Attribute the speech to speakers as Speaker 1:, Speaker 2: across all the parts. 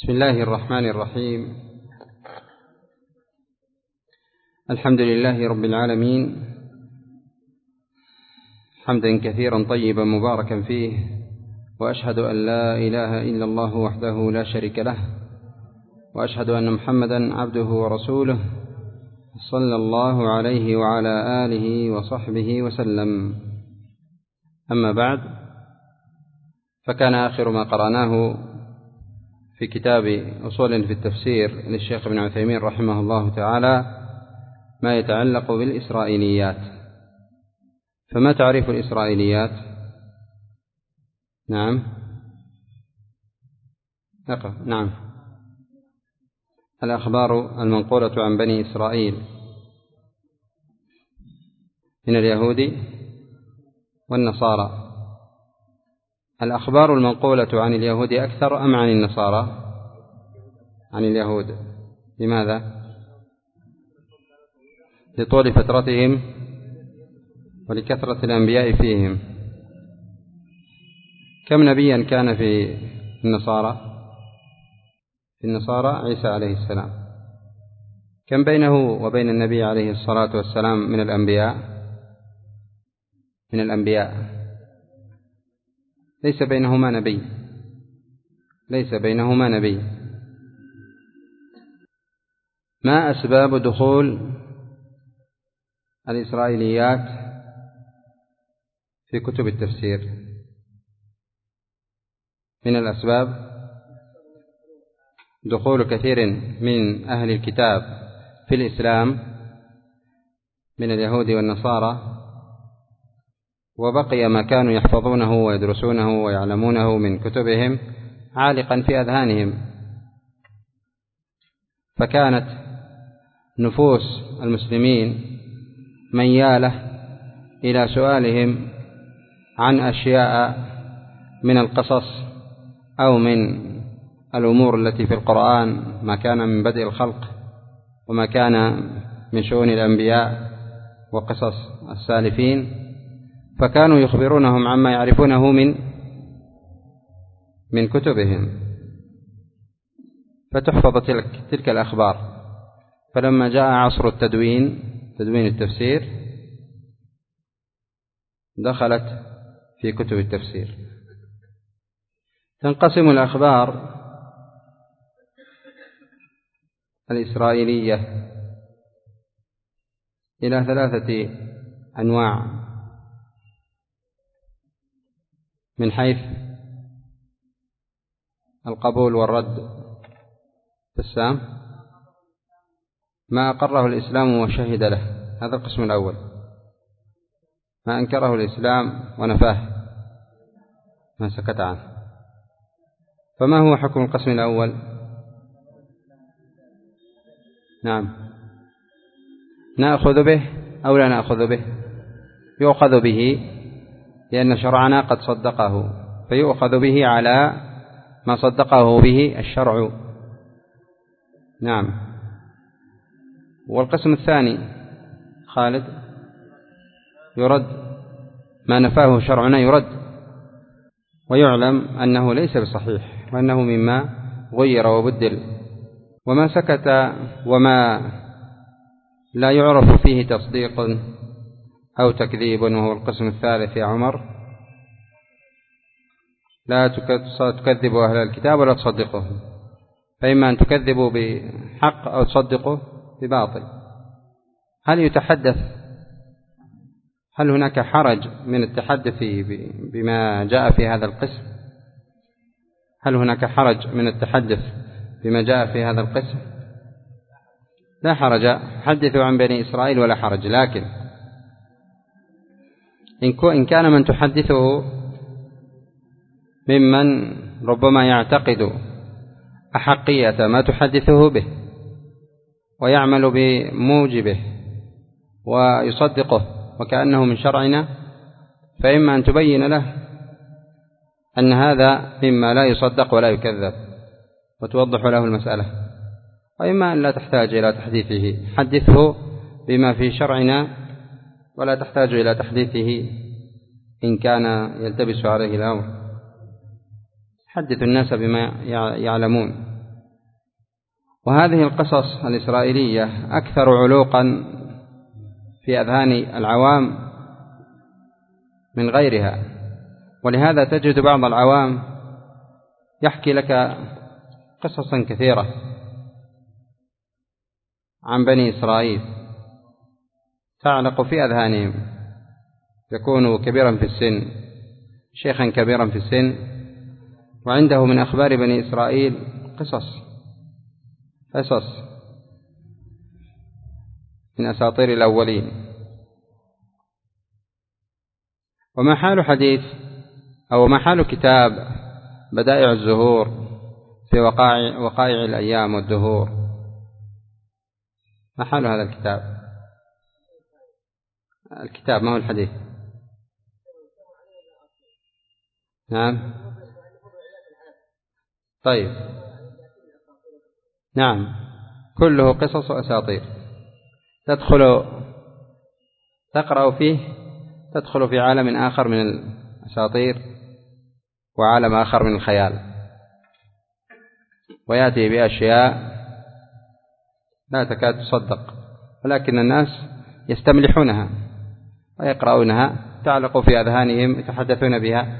Speaker 1: بسم الله الرحمن الرحيم. الحمد لله رب العالمين، حمدا كثيرا طيبا مباركا فيه، وأشهد أن لا إله إلا الله وحده لا شريك له، وأشهد أن محمدا عبده ورسوله صلى الله عليه وعلى آله وصحبه وسلم. أما بعد، فكان آخر ما قرأناه في كتاب أصول في التفسير للشيخ ابن عثيمين رحمه الله تعالى ما يتعلق بالإسرائيليات. فما تعريف الإسرائيليات؟ نعم الأخبار المنقولة عن بني إسرائيل من اليهود والنصارى. الأخبار المنقولة عن اليهود أكثر أم عن النصارى؟ عن اليهود. لماذا؟ لطول فترتهم ولكثرة الأنبياء فيهم. كم نبيا كان في النصارى؟ في النصارى عيسى عليه السلام. كم بينه وبين النبي عليه الصلاة والسلام من الأنبياء؟ من الأنبياء ليس بينهما نبي، ليس بينهما نبي. ما أسباب دخول الإسرائيليات في كتب التفسير؟ من الأسباب دخول كثير من أهل الكتاب في الإسلام من اليهود والنصارى، وبقي ما كانوا يحفظونه ويدرسونه ويعلمونه من كتبهم عالقا في أذهانهم، فكانت نفوس المسلمين ميالة إلى سؤالهم عن أشياء من القصص أو من الأمور التي في القرآن، ما كان من بدء الخلق وما كان من شؤون الأنبياء وقصص السالفين، فكانوا يخبرونهم عما يعرفونه من كتبهم، فتحفظ تلك الأخبار. فلما جاء عصر تدوين التفسير دخلت في كتب التفسير. تنقسم الأخبار الإسرائيلية إلى 3 أنواع من حيث القبول والرد. السام ما أقره الإسلام وشهد له، هذا القسم الأول. ما أنكره الإسلام ونفاه، ما سكت عنه. فما هو حكم القسم الأول؟ نعم، نأخذ به أو لا نأخذ به؟ يؤخذ به، لأن شرعنا قد صدقه، فيؤخذ به على ما صدقه به الشرع. نعم. والقسم الثاني خالد؟ يرد، ما نفاه شرعنا يرد، ويعلم أنه ليس بصحيح وأنه مما غير وبدل. وما سكت وما لا يعرف فيه تصديق أو تكذيب، وهو القسم الثالث يا عمر، لا تكذبوا أهل الكتاب ولا تصدقوه، فإما أن تكذبوا بحق أو تصدقوا بباطل. هل هناك حرج من التحدث بما جاء في هذا القسم؟ هل هناك حرج من التحدث بما جاء في هذا القسم؟ لا حرج، حدثوا عن بني إسرائيل ولا حرج. لكن إن كان من تحدثه ممن ربما يعتقد أحقية ما تحدثه به ويعمل بموجبه ويصدقه وكأنه من شرعنا، فإما أن تبين له أن هذا مما لا يصدق ولا يكذب وتوضح له المسألة، وإما أن لا تحتاج إلى تحديثه. حدثه بما في شرعنا ولا تحتاج إلى تحديثه إن كان يلتبس عليه الأمر. حدث الناس بما يعلمون وهذه القصص الإسرائيلية أكثر علوقا في أذهان العوام من غيرها، ولهذا تجد بعض العوام يحكي لك قصصا كثيرة عن بني إسرائيل تعلق في أذهانهم، يكون كبيرا في السن، شيخا كبيرا في السن، وعنده من أخبار بني إسرائيل قصص من أساطير الأولين. وما حال حديث أو ما حال كتاب بدائع الزهور في وقائع الأيام والدهور؟ ما حال هذا الكتاب؟ ما هو الحديث؟ نعم، طيب، نعم، كله قصص وأساطير تقرأ فيه، تدخل في عالم آخر من الأساطير وعالم آخر من الخيال، ويأتي بأشياء لا تكاد تصدق، ولكن الناس يستملحونها ويقرؤونها، تعلق في أذهانهم، يتحدثون بها.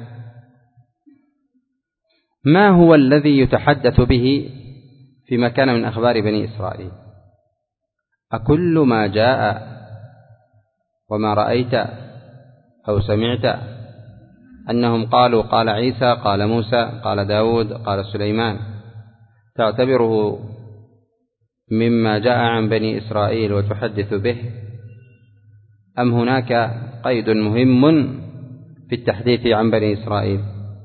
Speaker 1: ما هو الذي يتحدث به فيما كان من أخبار بني إسرائيل؟ أكل ما جاء وما رأيت أو سمعت أنهم قالوا قال عيسى، قال موسى، قال داود، قال سليمان، تعتبره مما جاء عن بني إسرائيل وتحدث به، أم هناك قيد مهم في التحديث عن بني إسرائيل؟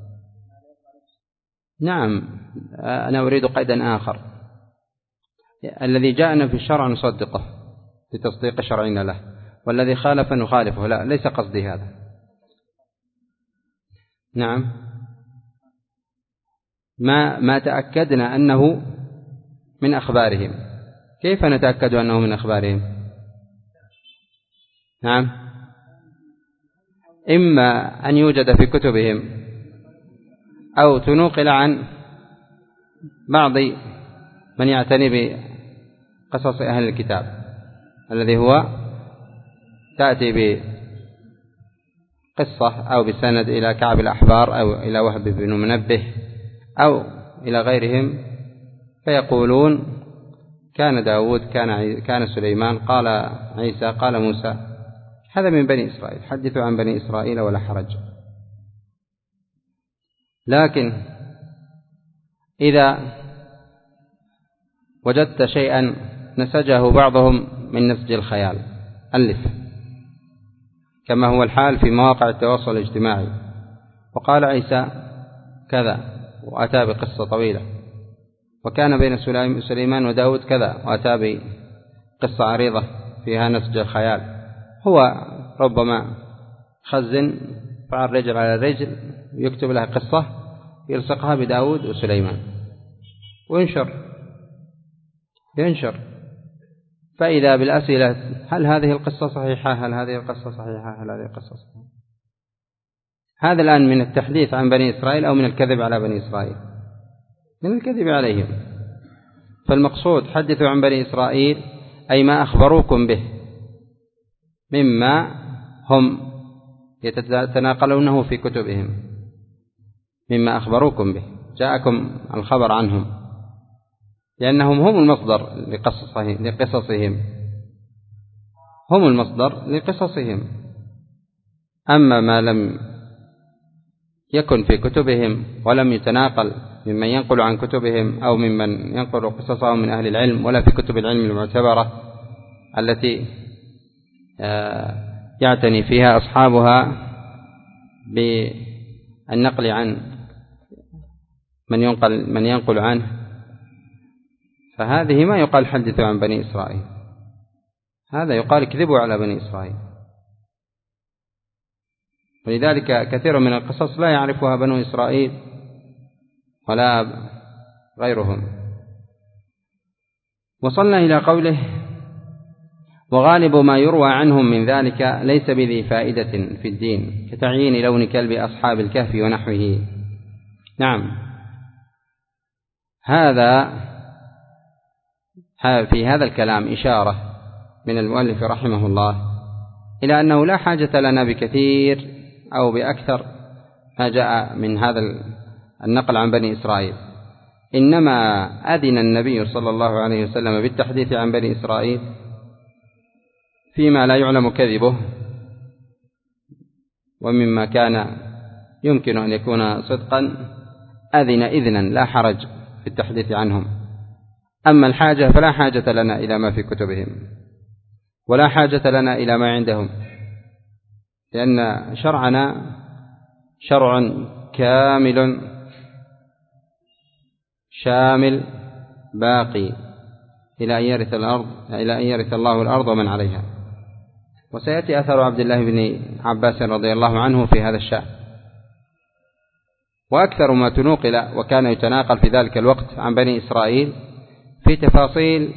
Speaker 1: نعم، أنا أريد قيدا آخر. الذي جاءنا في الشرع نصدقه بتصديق شرعنا له، والذي خالف نخالفه، لا، ليس قصدي هذا. نعم، ما تأكدنا أنه من أخبارهم. كيف نتأكد أنه من أخبارهم؟ نعم، إما أن يوجد في كتبهم أو تنقل عن بعض من يعتني بقصص أهل الكتاب، الذي هو تأتي بقصة أو بسند إلى كعب الأحبار أو إلى وهب بن منبه أو إلى غيرهم، فيقولون كان داود، كان سليمان، قال عيسى، قال موسى. هذا من بني إسرائيل، حدثوا عن بني إسرائيل ولا حرج. لكن إذا وجدت شيئا نسجه بعضهم من نسج الخيال، ألف، كما هو الحال في مواقع التواصل الاجتماعي، وقال عيسى كذا وأتى بقصة طويلة، وكان بين سليمان وداود كذا وأتى بقصة عريضة فيها نسج الخيال. هو ربما خزن، فعل رجل على رجل، يكتب لها قصة يلصقها بداود وسليمان وينشر، فإذا بالأسئلة: هل هذه القصة صحيحة؟ هل هذه القصة صحيحة؟ هل هذه القصة صحيحة؟ هذا الآن من التحديث عن بني إسرائيل أو من الكذب على بني إسرائيل؟ من الكذب عليهم. فالمقصود حدثوا عن بني إسرائيل أي ما أخبروكم به مما هم يتناقلونه في كتبهم، مما أخبروكم به، جاءكم الخبر عنهم، لأنهم هم المصدر لقصصهم، هم المصدر لقصصهم. أما ما لم يكن في كتبهم ولم يتناقل ممن ينقل عن كتبهم أو ممن ينقل قصصهم من أهل العلم، ولا في كتب العلم المعتبرة التي يعتني فيها أصحابها بالنقل عن من ينقل عنه، فهذه ما يقال حدثوا عن بني إسرائيل، هذا يقال كذبوا على بني إسرائيل. ولذلك كثير من القصص لا يعرفها بنو إسرائيل ولا غيرهم. وصلنا إلى قوله: وغالب ما يروى عنهم من ذلك ليس بذي فائدة في الدين، كتعيين لون كلب أصحاب الكهف ونحوه. نعم، هذا في هذا الكلام إشارة من المؤلف رحمه الله إلى أنه لا حاجة لنا بكثير أو بأكثر ما جاء من هذا النقل عن بني إسرائيل، إنما أذن النبي صلى الله عليه وسلم بالتحديث عن بني إسرائيل فيما لا يعلم كذبه ومما كان يمكن أن يكون صدقا، أذن إذنا لا حرج في التحديث عنهم. أما الحاجة فلا حاجة لنا إلى ما في كتبهم ولا حاجة لنا إلى ما عندهم، لأن شرعنا شرع كامل شامل باقي إلى أن يرث الله الأرض ومن عليها. وسيأتي أثر عبد الله بن عباس رضي الله عنه في هذا الشأن. وأكثر ما تنوقل وكان يتناقل في ذلك الوقت عن بني إسرائيل في تفاصيل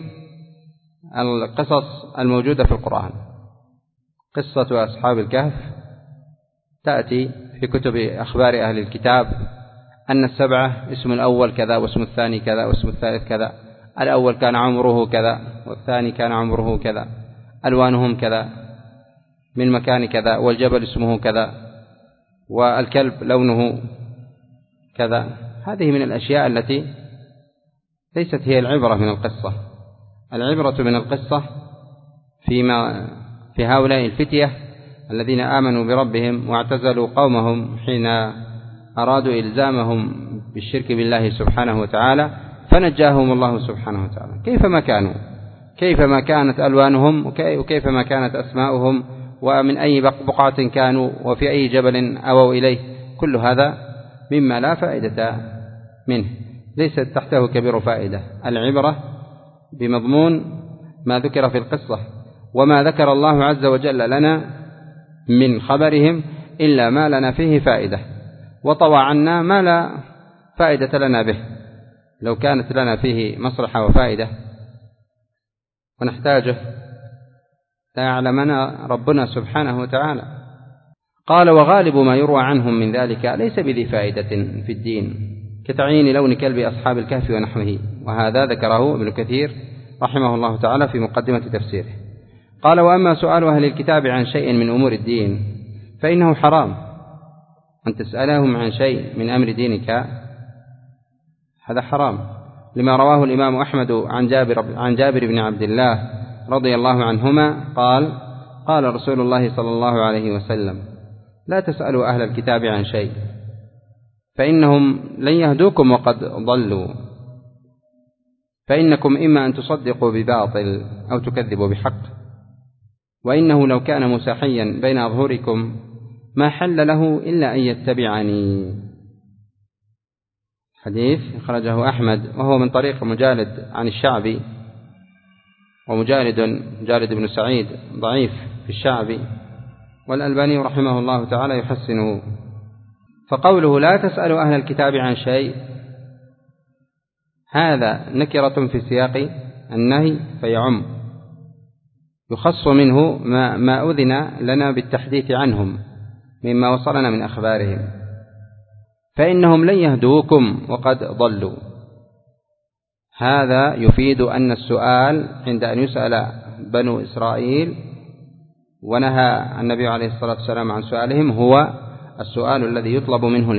Speaker 1: القصص الموجودة في القرآن. قصة أصحاب الكهف تأتي في كتب أخبار أهل الكتاب أن السبعة اسم الأول كذا واسم الثاني كذا واسم الثالث كذا، الأول كان عمره كذا والثاني كان عمره كذا، ألوانهم كذا من مكان كذا، والجبل اسمه كذا، والكلب لونه كذا. هذه من الأشياء التي ليست هي العبرة من القصة. العبرة من القصة في هؤلاء الفتية الذين آمنوا بربهم واعتزلوا قومهم حين أرادوا إلزامهم بالشرك بالله سبحانه وتعالى، فنجاهم الله سبحانه وتعالى كيفما كانت ألوانهم وكيفما كانت أسماؤهم ومن أي بقعة كانوا وفي أي جبل أووا إليه. كل هذا مما لا فائدة منه، ليست تحته كبير فائدة. العبرة بمضمون ما ذكر في القصة، وما ذكر الله عز وجل لنا من خبرهم إلا ما لنا فيه فائدة، وطوى عنا ما لا فائدة لنا به. لو كانت لنا فيه مصلحة وفائدة ونحتاجه لا يعلمنا ربنا سبحانه وتعالى. قال: وغالب ما يروى عنهم من ذلك ليس بذي فائدة في الدين، كتعيين لون كلب أصحاب الكهف ونحوه. وهذا ذكره ابن كثير رحمه الله تعالى في مقدمة تفسيره. قال: وأما سؤال أهل الكتاب عن شيء من أمور الدين فإنه حرام أن تسألهم عن شيء من أمر دينك، هذا حرام، لما رواه الإمام أحمد عن جابر بن عبد الله رضي الله عنهما قال: قال رسول الله صلى الله عليه وسلم: لا تسألوا أهل الكتاب عن شيء فإنهم لن يهدوكم وقد ضلوا، فإنكم إما أن تصدقوا بباطل أو تكذبوا بحق، وإنه لو كان مساحيا بين أظهركم ما حل له إلا أن يتبعني. حديث أخرجه أحمد وهو من طريق مجالد عن الشعبي، ومجالد بن سعيد ضعيف في الشعبي، والألباني رحمه الله تعالى يحسنه. فقوله لا تسألوا أهل الكتاب عن شيء هذا نكرة في سياق النهي فيعم، يخص منه ما أذن لنا بالتحديث عنهم مما وصلنا من أخبارهم، فإنهم لن يهدوكم وقد ضلوا. هذا يفيد أن السؤال عند أن يسأل بنو إسرائيل، ونهى النبي عليه الصلاة والسلام عن سؤالهم، هو السؤال الذي يطلب منه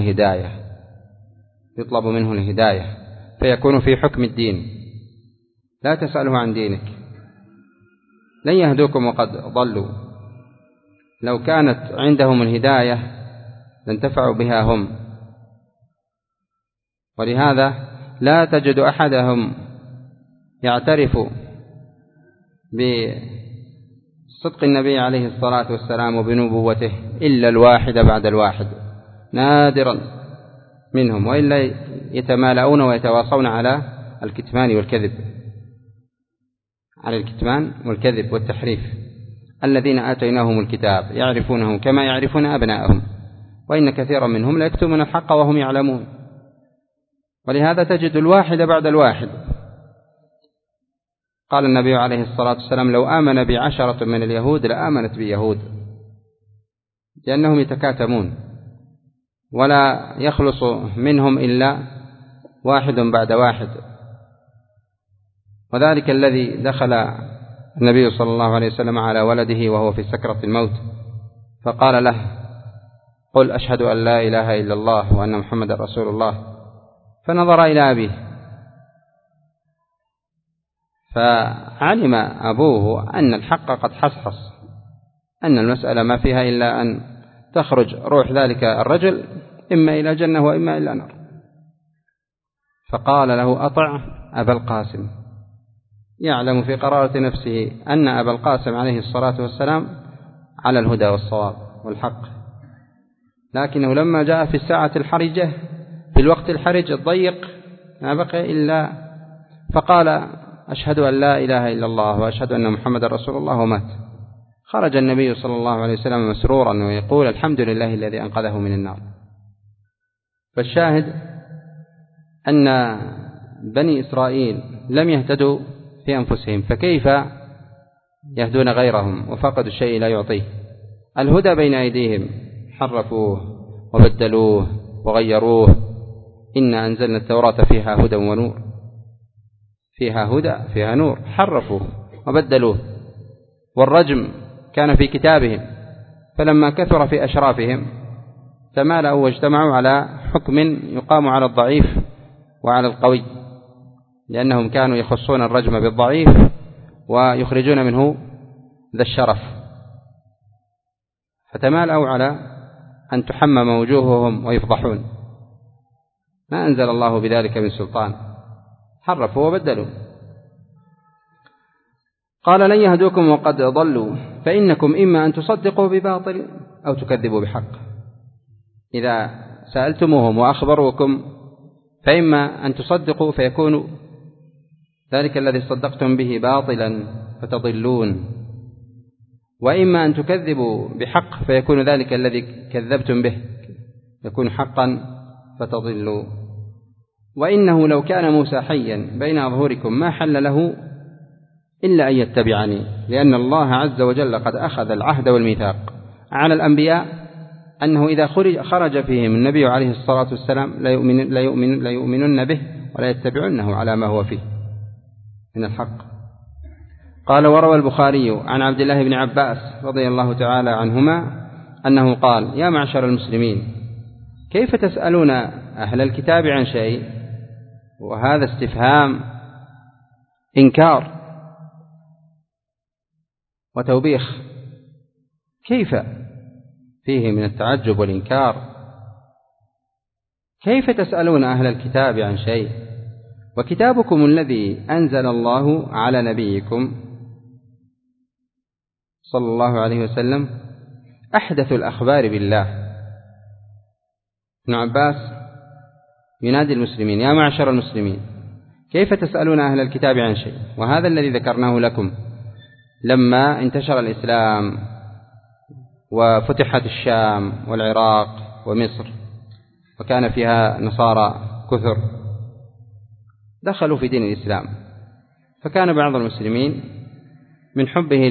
Speaker 1: الهداية فيكون في حكم الدين. لا تسأله عن دينك، لن يهدوكم وقد ضلوا. لو كانت عندهم الهداية لانتفعوا بها هم، ولهذا لا تجد أحدهم يعترف بصدق النبي عليه الصلاة والسلام وبنبوته إلا الواحد بعد الواحد، نادرا منهم، وإلا يتمالؤون ويتواصون على الكتمان والكذب والتحريف. الذين آتيناهم الكتاب يعرفونهم كما يعرفون أبناءهم، وإن كثيرا منهم لا يكتمون الحق وهم يعلمون. ولهذا تجد الواحد بعد الواحد. قال النبي عليه الصلاة والسلام: لو آمن بي 10 من اليهود لآمنت بي يهود، لأنهم يتكاتمون ولا يخلص منهم إلا واحد بعد واحد. وذلك الذي دخل النبي صلى الله عليه وسلم على ولده وهو في سكرة الموت فقال له: قل أشهد أن لا إله إلا الله وأن محمد رسول الله. فنظر إلى أبيه فعلم أبوه أن الحق قد حصحص، أن المسألة ما فيها إلا أن تخرج روح ذلك الرجل إما إلى جنة وإما إلى نار. فقال له: أطع أبا القاسم. يعلم في قرارة نفسه أن أبا القاسم عليه الصلاة والسلام على الهدى والصواب والحق، لكنه لما جاء في الساعة الحرجة في الوقت الحرج الضيق ما بقي إلا فقال: أشهد أن لا إله إلا الله وأشهد أن محمد رسول الله، ومات. خرج النبي صلى الله عليه وسلم مسرورا ويقول: الحمد لله الذي أنقذه من النار. فالشاهد أن بني إسرائيل لم يهتدوا في أنفسهم، فكيف يهدون غيرهم وفقدوا الشيء لا يعطيه؟ الهدى بين أيديهم حرفوه وبدلوه وغيروه. إنا أنزلنا التوراة فيها هدى ونور، فيها هدى فيها نور، حرفوه وبدلوه. والرجم كان في كتابهم، فلما كثر في أشرافهم تمالأوا واجتمعوا على حكم يقام على الضعيف وعلى القوي، لأنهم كانوا يخصون الرجم بالضعيف ويخرجون منه ذا الشرف، فتمالأوا على أن تحمم وجوههم ويفضحون. ما أنزل الله بذلك من سلطان، حرفوا وبدلوا. قال: لن يهدوكم وقد ضلوا، فإنكم إما أن تصدقوا بباطل أو تكذبوا بحق. إذا سألتموهم وأخبروكم فإما أن تصدقوا فيكون ذلك الذي صدقتم به باطلا فتضلون، وإما أن تكذبوا بحق فيكون ذلك الذي كذبتم به يكون حقا فتضلوا. وإنه لو كان موسى حيا بين أظهركم ما حل له إلا أن يتبعني، لأن الله عز وجل قد أخذ العهد والميثاق على الأنبياء أنه إذا خرج فيهم النبي عليه الصلاة والسلام لا يؤمنن به ولا يتبعنه على ما هو فيه من الحق. قال: وروى البخاري عن عبد الله بن عباس رضي الله تعالى عنهما أنه قال: يا معشر المسلمين، كيف تسألون أهل الكتاب عن شيء؟ وهذا استفهام إنكار وتوبيخ، كيف فيه من التعجب والإنكار؟ كيف تسألون أهل الكتاب عن شيء وكتابكم الذي أنزل الله على نبيكم صلى الله عليه وسلم أحدث الأخبار بالله. ابن عباس ينادي المسلمين: يا معشر المسلمين، كيف تسألون أهل الكتاب عن شيء؟ وهذا الذي ذكرناه لكم لما انتشر الإسلام وفتحت الشام والعراق ومصر وكان فيها نصارى كثر دخلوا في دين الإسلام، فكان بعض المسلمين من حبه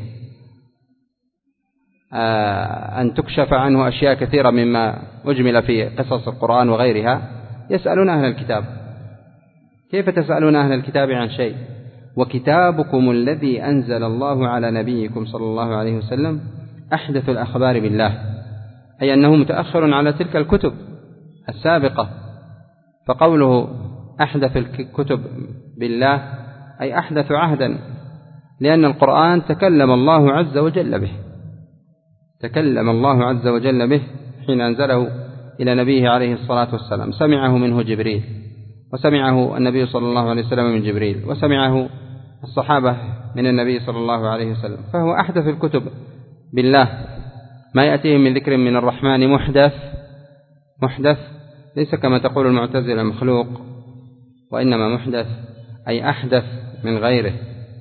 Speaker 1: أن تكشف عنه أشياء كثيرة مما أجمل في قصص القرآن وغيرها يسألون أهل الكتاب: كيف تسألون أهل الكتاب عن شيء وكتابكم الذي أنزل الله على نبيكم صلى الله عليه وسلم أحدث الأخبار بالله، أي أنه متأخر على تلك الكتب السابقة. فقوله أحدث الكتب بالله أي أحدث عهدا، لأن القرآن تكلم الله عز وجل به، تكلم الله عز وجل به حين أنزله إلى نبيه عليه الصلاة والسلام. سمعه منه جبريل، وسمعه النبي صلى الله عليه وسلم من جبريل، وسمعه الصحابة من النبي صلى الله عليه وسلم، فهو أحدث الكتب بالله. ما يأتيهم من ذكر من الرحمن محدث ليس كما تقول المعتزلة مخلوق، وإنما محدث أي أحدث من غيره،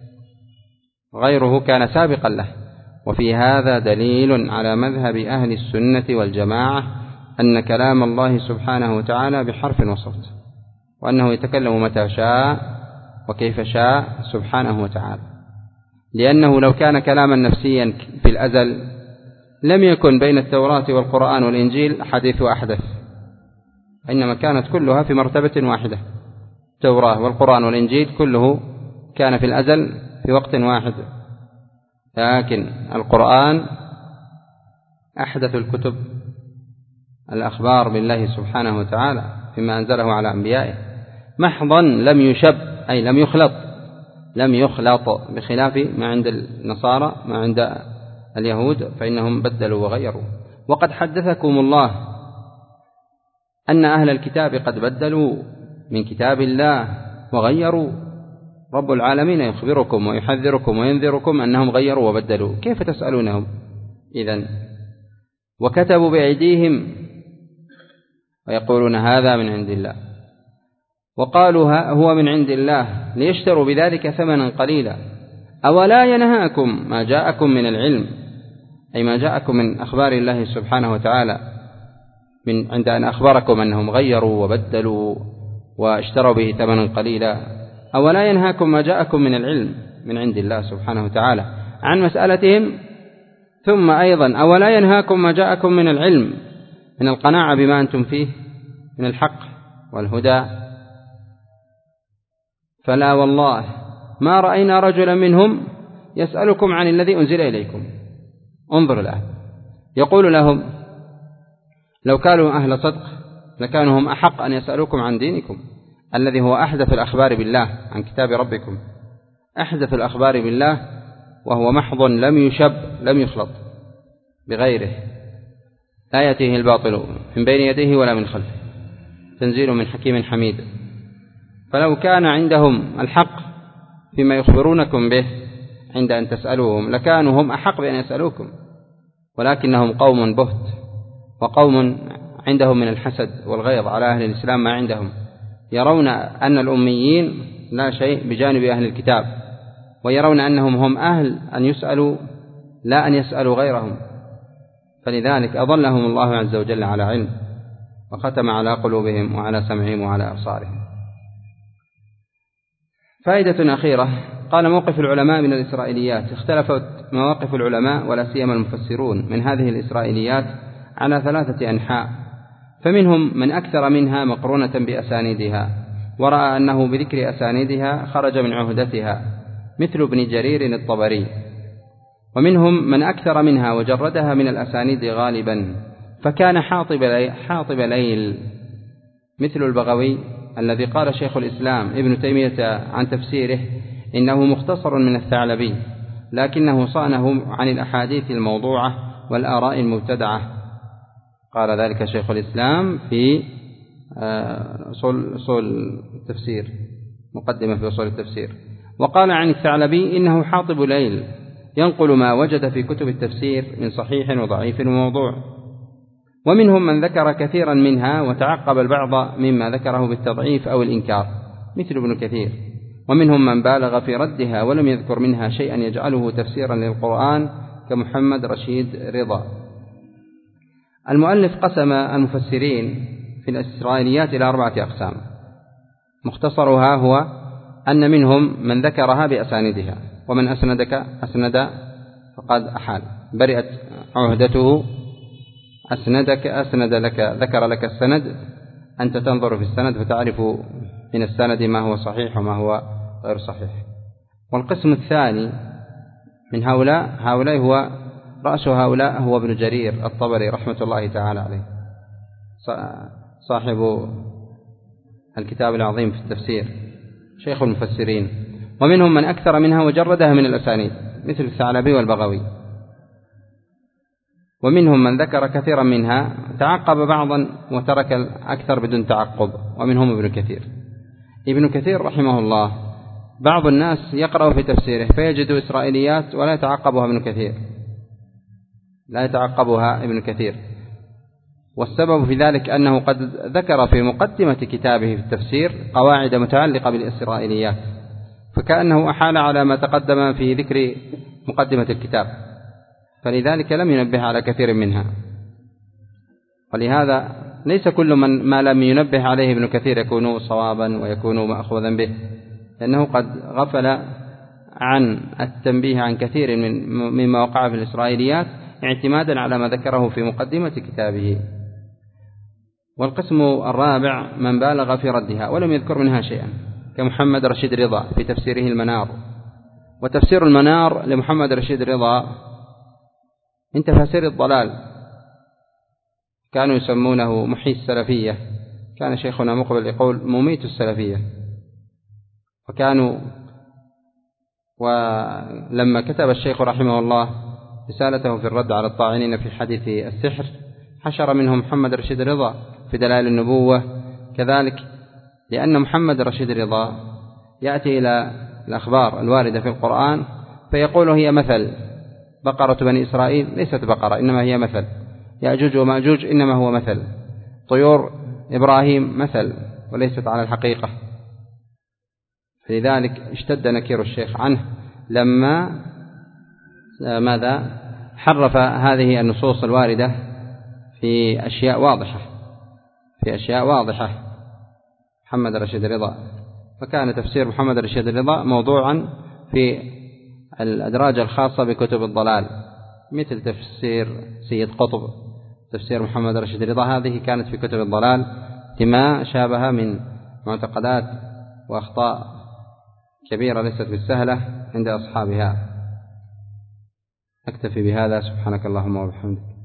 Speaker 1: غيره كان سابقا له. وفي هذا دليل على مذهب أهل السنة والجماعة أن كلام الله سبحانه وتعالى بحرف وصوت، وأنه يتكلم متى شاء وكيف شاء سبحانه وتعالى، لأنه لو كان كلاما نفسيا في الأزل لم يكن بين التوراة والقرآن والإنجيل حديث وأحدث، إنما كانت كلها في مرتبة واحدة. التوراة والقرآن والإنجيل كله كان في الأزل في وقت واحد، لكن القرآن أحدث الكتب، الأخبار بالله سبحانه وتعالى فيما أنزله على أنبيائه، محضا لم يشب أي لم يخلط بخلاف ما عند النصارى، ما عند اليهود فإنهم بدلوا وغيروا. وقد حدثكم الله أن أهل الكتاب قد بدلوا من كتاب الله وغيروا. رب العالمين يخبركم ويحذركم وينذركم أنهم غيروا وبدلوا، كيف تسألونهم إذن؟ وكتبوا بأيديهم ويقولون هذا من عند الله، وقالوا هو من عند الله ليشتروا بذلك ثمنا قليلا. أولا ينهاكم ما جاءكم من العلم، أي ما جاءكم من أخبار الله سبحانه وتعالى من عند أن أخبركم أنهم غيروا وبدلوا واشتروا به ثمنا قليلا. أولا ينهاكم ما جاءكم من العلم من عند الله سبحانه وتعالى عن مسألتهم. ثم أيضا أولا ينهاكم ما جاءكم من العلم من القناعة بما أنتم فيه من الحق والهدى. فلا والله ما رأينا رجلا منهم يسألكم عن الذي أنزل إليكم. انظر الآن، يقول لهم لو كانوا أهل صدق لكانوا هم أحق أن يسألوكم عن دينكم الذي هو أحدث الأخبار بالله عن كتاب ربكم، أحدث الأخبار بالله، وهو محض لم يشب لم يخلط بغيره، لا يأتيه الباطل من بين يديه ولا من خلفه، تنزيل من حكيم حميد. فلو كان عندهم الحق فيما يخبرونكم به عند أن تسألوهم لكانوا هم أحق بأن يسألوكم، ولكنهم قوم بهت وقوم عندهم من الحسد والغيظ على أهل الإسلام ما عندهم، يرون أن الأميين لا شيء بجانب أهل الكتاب، ويرون أنهم هم أهل أن يسألوا لا أن يسألوا غيرهم، فلذلك أضلهم الله عز وجل على علم وختم على قلوبهم وعلى سمعهم وعلى أبصارهم. فائدة أخيرة، قال موقف العلماء من الإسرائيليات. اختلفت مواقف العلماء ولا سيما المفسرون من هذه الإسرائيليات على 3 أنحاء، فمنهم من أكثر منها مقرونة بأسانيدها ورأى أنه بذكر أسانيدها خرج من عهدتها مثل ابن جرير الطبري، ومنهم من أكثر منها وجردها من الأسانيد غالبا فكان حاطب ليل مثل البغوي الذي قال شيخ الإسلام ابن تيمية عن تفسيره إنه مختصر من الثعلبي لكنه صانه عن الأحاديث الموضوعة والآراء المبتدعة. قال ذلك شيخ الإسلام في أصول التفسير، مقدمة في أصول التفسير. وقال عن الثعلبي إنه حاطب ليل ينقل ما وجد في كتب التفسير من صحيح وضعيف وموضوع. ومنهم من ذكر كثيرا منها وتعقب البعض مما ذكره بالتضعيف أو الإنكار مثل ابن كثير. ومنهم من بالغ في ردها ولم يذكر منها شيئا يجعله تفسيرا للقرآن كمحمد رشيد رضا. المؤلف قسم المفسرين في الإسرائيليات إلى 4 أقسام، مختصرها هو أن منهم من ذكرها بأساندها، ومن أسند فقد أحال برئت عهدته، أسند لك ذكر لك السند، أنت تنظر في السند فتعرف من السند ما هو صحيح وما هو غير صحيح. والقسم الثاني من هؤلاء هو رأس هؤلاء هو ابن جرير الطبري رحمة الله تعالى عليه، صاحب الكتاب العظيم في التفسير، شيخ المفسرين. ومنهم من أكثر منها وجردها من الأسانيد مثل الثعلبي والبغوي. ومنهم من ذكر كثيرا منها تعقب بعضا وترك الأكثر بدون تعقب، ومنهم ابن كثير. ابن كثير رحمه الله بعض الناس يقرأ في تفسيره فيجد إسرائيليات ولا يتعقبها ابن كثير، والسبب في ذلك أنه قد ذكر في مقدمة كتابه في التفسير قواعد متعلقة بالإسرائيليات، فكأنه أحال على ما تقدم في ذكر مقدمة الكتاب، فلذلك لم ينبه على كثير منها. ولهذا ليس كل ما لم ينبه عليه ابن كثير يكون صوابا ويكون مأخوذا به، لأنه قد غفل عن التنبيه عن كثير مما وقع في الإسرائيليات اعتمادا على ما ذكره في مقدمة كتابه. والقسم الرابع من بالغ في ردها ولم يذكر منها شيئا، كمحمد رشيد رضا في تفسيره المنار. وتفسير المنار لمحمد رشيد رضا من تفاسير الضلال، كانوا يسمونه محيي السلفية، كان شيخنا مقبل يقول مميت السلفية. ولما كتب الشيخ رحمه الله رسالته في الرد على الطاعنين في حديث السحر حشر منهم محمد رشيد رضا في دلائل النبوة كذلك، لأن محمد رشيد رضا يأتي إلى الأخبار الواردة في القرآن فيقول هي مثل، بقرة بني إسرائيل ليست بقرة إنما هي مثل، يأجوج ومأجوج إنما هو مثل، طيور إبراهيم مثل وليست على الحقيقة. فلذلك اشتد نكير الشيخ عنه لما حرف هذه النصوص الواردة في أشياء واضحة محمد رشيد رضا. فكان تفسير محمد رشيد رضا موضوعا في الأدراج الخاصة بكتب الضلال، مثل تفسير سيد قطب، تفسير محمد رشيد رضا هذه كانت في كتب الضلال لما شابه من معتقدات وأخطاء كبيرة ليست بالسهلة عند أصحابها. أكتفي بهذا، سبحانك اللهم وبحمدك.